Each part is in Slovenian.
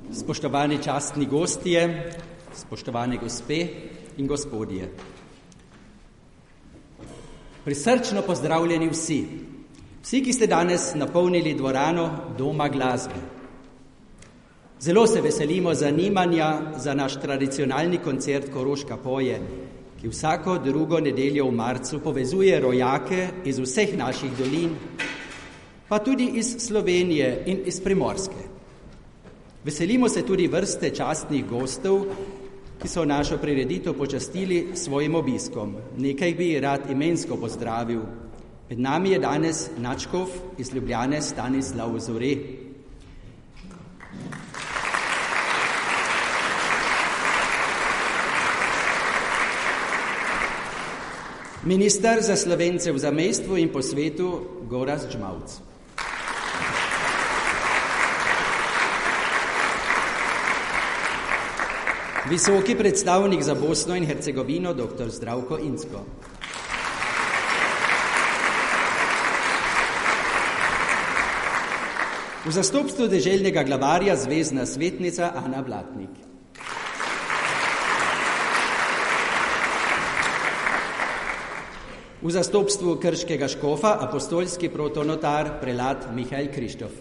Spoštovani častni gostje, spoštovane gospe in gospodje. Prisrčno pozdravljeni vsi, ki ste danes napolnili dvorano Doma glasbe. Zelo se veselimo zanimanja za naš tradicionalni koncert Koroška poje, ki vsako drugo nedeljo v marcu povezuje rojake iz vseh naših dolin, pa tudi iz Slovenije in iz Primorske. Veselimo se tudi vrste častnih gostov, ki so našo prireditev počastili s svojim obiskom. Nekaj bi rad imensko pozdravil. Med nami je danes nadškof iz Ljubljane Stanislav Zore. Minister za Slovence v zamejstvu in po svetu Gorazd Žmavc. Visoki predstavnik za Bosno in Hercegovino dr. Zdravko Incko. V zastopstvu deželnega glavarja zvezdna svetnica Ana Blatnik. V zastopstvu krškega škofa apostolski protonotar prelat Mihael Krištof.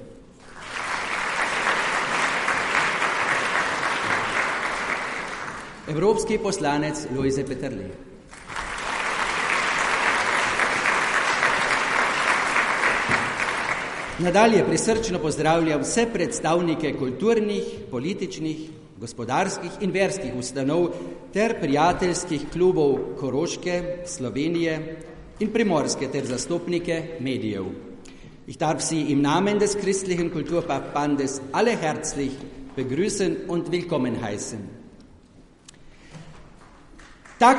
Evropski poslanec Lojze Peterle. Nadalje prisrčno pozdravljam vse predstavnike kulturnih, političnih, gospodarskih in verskih ustanov ter prijateljskih klubov Koroške, Slovenije in Primorske ter zastopnike medijev. Ich darf Sie im Namen des christlichen Kulturverbandes alle herzlich begrüßen und willkommen heißen. Ta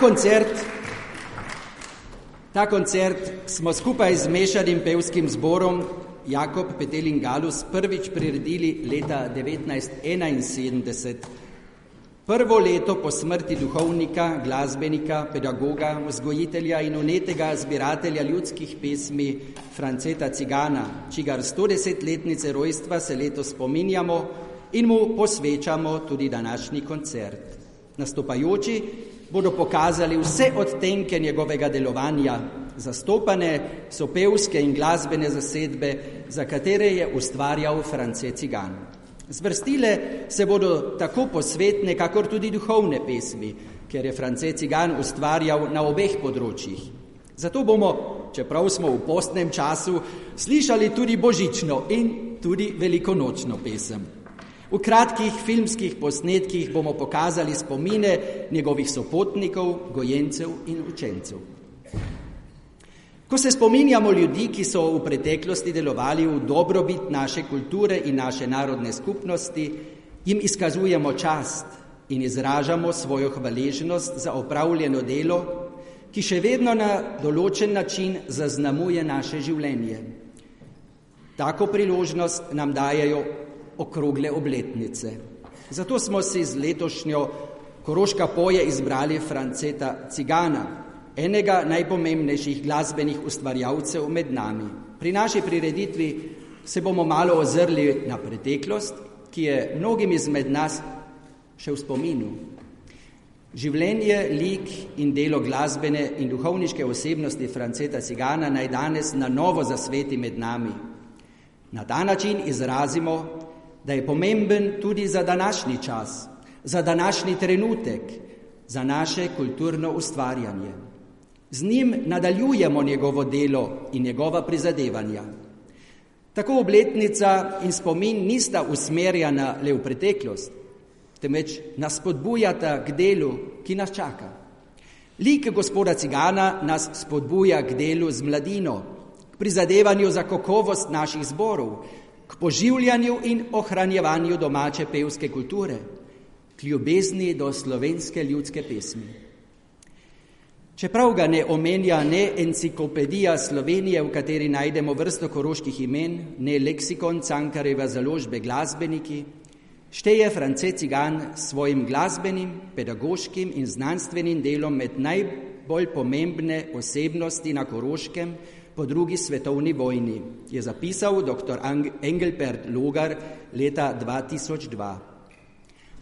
koncert smo skupaj z mešanim pevskim zborom Jakob Petelin Galus prvič priredili leta 1971. Prvo leto po smrti duhovnika, glasbenika, pedagoga, vzgojitelja in vnetega zbiratelja ljudskih pesmi Franceta Cigana, čigar 110-letnice rojstva se letos spominjamo in mu posvečamo tudi današnji koncert. Nastopajoči bodo pokazali vse odtenke njegovega delovanja, zastopane so pevske in glasbene zasedbe, za katere je ustvarjal France Cigan. Zvrstile se bodo tako posvetne, kakor tudi duhovne pesmi, ker je France Cigan ustvarjal na obeh področjih. Zato bomo, čeprav smo v postnem času, slišali tudi božično in tudi velikonočno pesem. V kratkih filmskih posnetkih bomo pokazali spomine njegovih sopotnikov, gojencev in učencev. Ko se spominjamo ljudi, ki so v preteklosti delovali v dobrobit naše kulture in naše narodne skupnosti, jim izkazujemo čast in izražamo svojo hvaležnost za opravljeno delo, ki še vedno na določen način zaznamuje naše življenje. Tako priložnost nam dajejo okrogle obletnice. Zato smo si z letošnjo Koroška poje izbrali Franceta Cigana, enega najpomembnejših glasbenih ustvarjalcev med nami. Pri naši prireditvi se bomo malo ozrli na preteklost, ki je mnogim izmed nas še v spominu. Življenje, lik in delo glasbene in duhovniške osebnosti Franceta Cigana naj danes na novo zasveti med nami. Na ta način izrazimo, da je pomemben tudi za današnji čas, za današnji trenutek, za naše kulturno ustvarjanje. Z njim nadaljujemo njegovo delo in njegova prizadevanja. Tako obletnica in spomin nista usmerjena le v preteklost, temveč nas spodbujata k delu, ki nas čaka. Lik gospoda Cigana nas spodbuja k delu z mladino, k prizadevanju za kakovost naših zborov, k poživljanju in ohranjevanju domače pevske kulture, k ljubezni do slovenske ljudske pesmi. Čeprav ga ne omenja ne enciklopedija Slovenije, v kateri najdemo vrsto koroških imen, ne leksikon Cankarjeve založbe Glasbeniki, šteje France Cigan s svojim glasbenim, pedagoškim in znanstvenim delom med najbolj pomembne osebnosti na Koroškem po drugi svetovni vojni, je zapisal dr. Engelbert Logar leta 2002.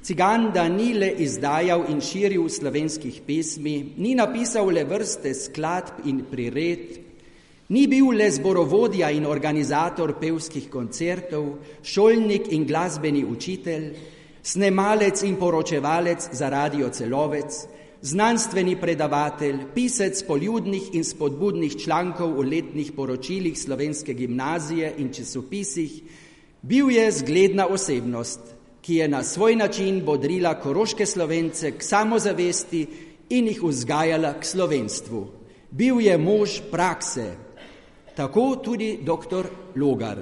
Cigan, da ni le izdajal in širil slovenskih pesmi, ni napisal le vrste skladb in priredb, ni bil le zborovodja in organizator pevskih koncertov, šolnik in glasbeni učitelj, snemalec in poročevalec za Radio Celovec, znanstveni predavatelj, pisec poljudnih in spodbudnih člankov v letnih poročilih Slovenske gimnazije in časopisih, bil je zgledna osebnost, ki je na svoj način bodrila koroške Slovence k samozavesti in jih vzgajala k slovenstvu. Bil je mož prakse, tako tudi dr. Logar.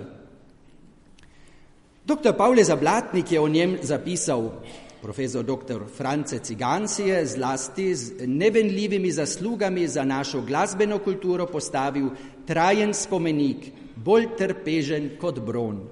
Dr. Pavle Zablatnik je o njem zapisal: profesor dr. France Cigan si je zlasti z nevenljivimi zaslugami za našo glasbeno kulturo postavil trajen spomenik, bolj trpežen kot bron.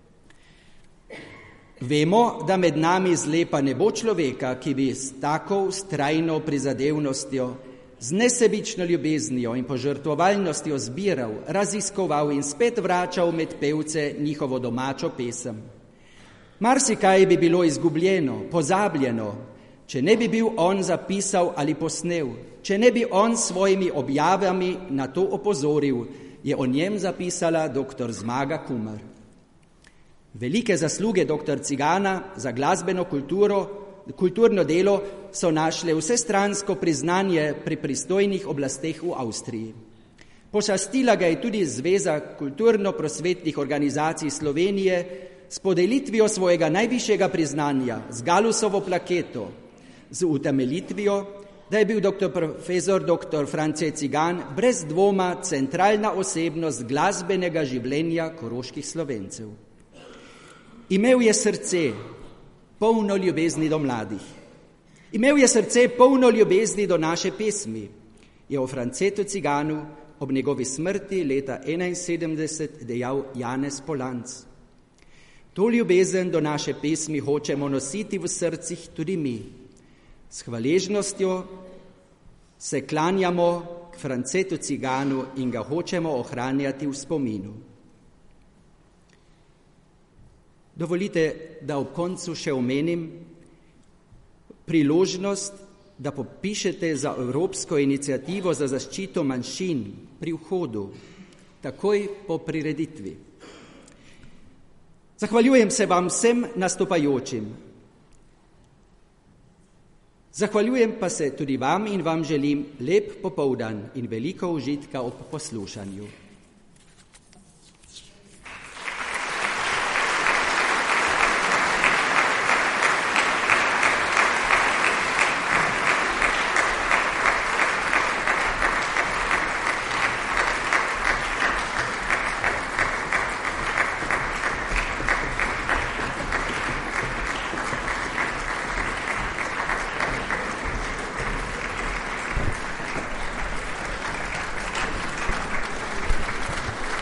Vemo, da med nami zlepa ne bo človeka, ki bi s tako vztrajno prizadevnostjo, z nesebično ljubeznijo in požrtvovalnostjo zbiral, raziskoval in spet vračal med pevce njihovo domačo pesem. Marsikaj bi bilo izgubljeno, pozabljeno, če ne bi bil on zapisal ali posnel, če ne bi on s svojimi objavami na to opozoril, je o njem zapisala dr. Zmaga Kumar. Velike zasluge dr. Cigana za glasbeno kulturno delo so našle vsestransko priznanje pri pristojnih oblasteh v Avstriji. Počastila ga je tudi Zveza kulturno-prosvetnih organizacij Slovenije s podelitvijo svojega najvišjega priznanja, z Galusovo plaketo, z utemeljitvijo, da je bil profesor dr. France Cigan brez dvoma centralna osebnost glasbenega življenja koroških Slovencev. Imel je srce polno ljubezni do mladih. Imel je srce polno ljubezni do naše pesmi, je o Francetu Ciganu ob njegovi smrti leta 1971 dejal Janez Polanc. To ljubezen do naše pesmi hočemo nositi v srcih tudi mi. S hvaležnostjo se klanjamo k Francetu Ciganu in ga hočemo ohranjati v spominu. Dovolite, da ob koncu še omenim priložnost, da popišete za Evropsko inicijativo za zaščito manjšin pri vhodu, takoj po prireditvi. Zahvaljujem se vam vsem nastopajočim. Zahvaljujem pa se tudi vam in vam želim lep popoldan in veliko užitka ob poslušanju.